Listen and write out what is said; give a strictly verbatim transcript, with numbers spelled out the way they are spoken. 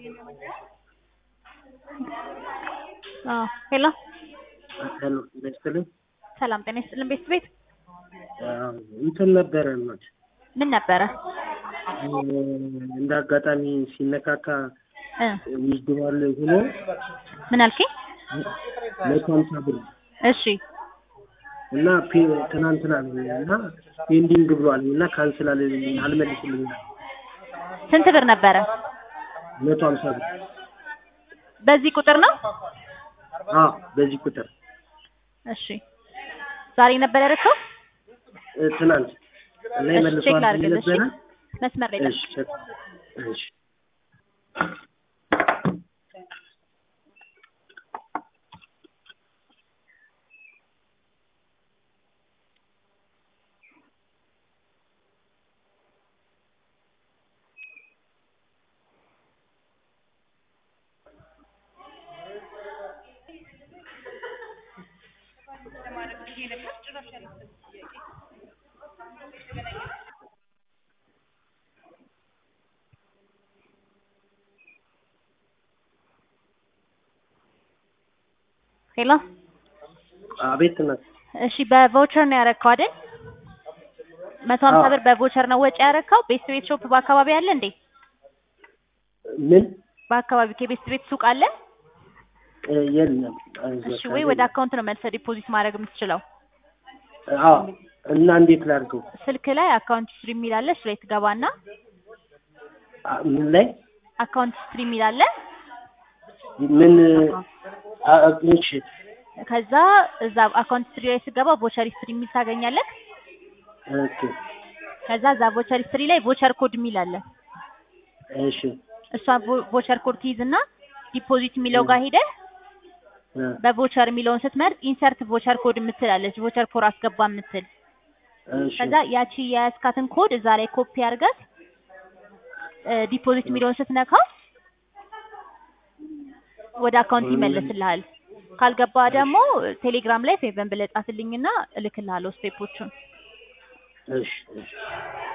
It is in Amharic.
አዎ ሄሎ ሄሎ ለስተልኝ ሰላም ጤና ይስጥልን ቤት ቤት አዎ እንትን ነበረ ማለት ምን ነበረ እንደ አጋጣሚ ሲነካካ እ ይዝደዋል ሆኖ ምን አልከኝ ለኮንታ ብር እሺ እና ትናንትና እና ፔንዲንግ ብሏል እና ካንሰል አለልኝ አልመልስልኝ ስንት ብር ነበረ መቶ ሃምሳ ብር በዚህ ቁጥር ነው አዎ በዚህ ቁጥር እሺ ዛሬ ነበር ያደረከው ትናንት ላይ መልሷል ነበር መስመር ላይ እሺ እሺ ሄሎ አቤት ነው እሺ በቮቸር ነው ያረከው አይደል መቶ ሃምሳ ብር በቮቸር ነው ወጪ ያረከው ቤስት ቤት ሾፕ በአካባቢ አለ እንዴ ምን በአካባቢ ከቤስት ቤት ሱቅ አለ የለም እሺ ወይ ወደ አካውንት ነው መልሰ ዲፖዚት ማድረግ የምትችለው አዎ እና እንዴት ላድርገው ስልክ ላይ አካውንት ስትሪም የሚል አለ እሱ ላይ ትገባና ምን ላይ አካውንት ስትሪም የሚል አለ ምን እሺ ከዛ እዛ አካውንት ስትሪ ላይ ስገባ ቮቸር ሂስትሪ የሚል ታገኛለህ ኦኬ ከዛ እዛ ቮቸር ሂስትሪ ላይ ቮቸር ኮድ የሚል አለ እሺ እሷ ቮቸር ኮድ ትይዝና ዲፖዚት የሚለው ጋር ሄደህ በቮቸር የሚለውን ስትመርጥ ኢንሰርት ቮቸር ኮድ የምትላለች ቮቸር ኮድ አስገባ የምትል እሺ ከዛ ያቺ የያዝካትን ኮድ እዛ ላይ ኮፒ አድርገህ ዲፖዚት የሚለውን ስትነካው ወደ አካውንት ይመለስልሃል ካልገባ ደግሞ ቴሌግራም ላይ ፌቨን ብለህ ጻፍልኝና እልክልሃለሁ ስቴፖቹን እሺ እሺ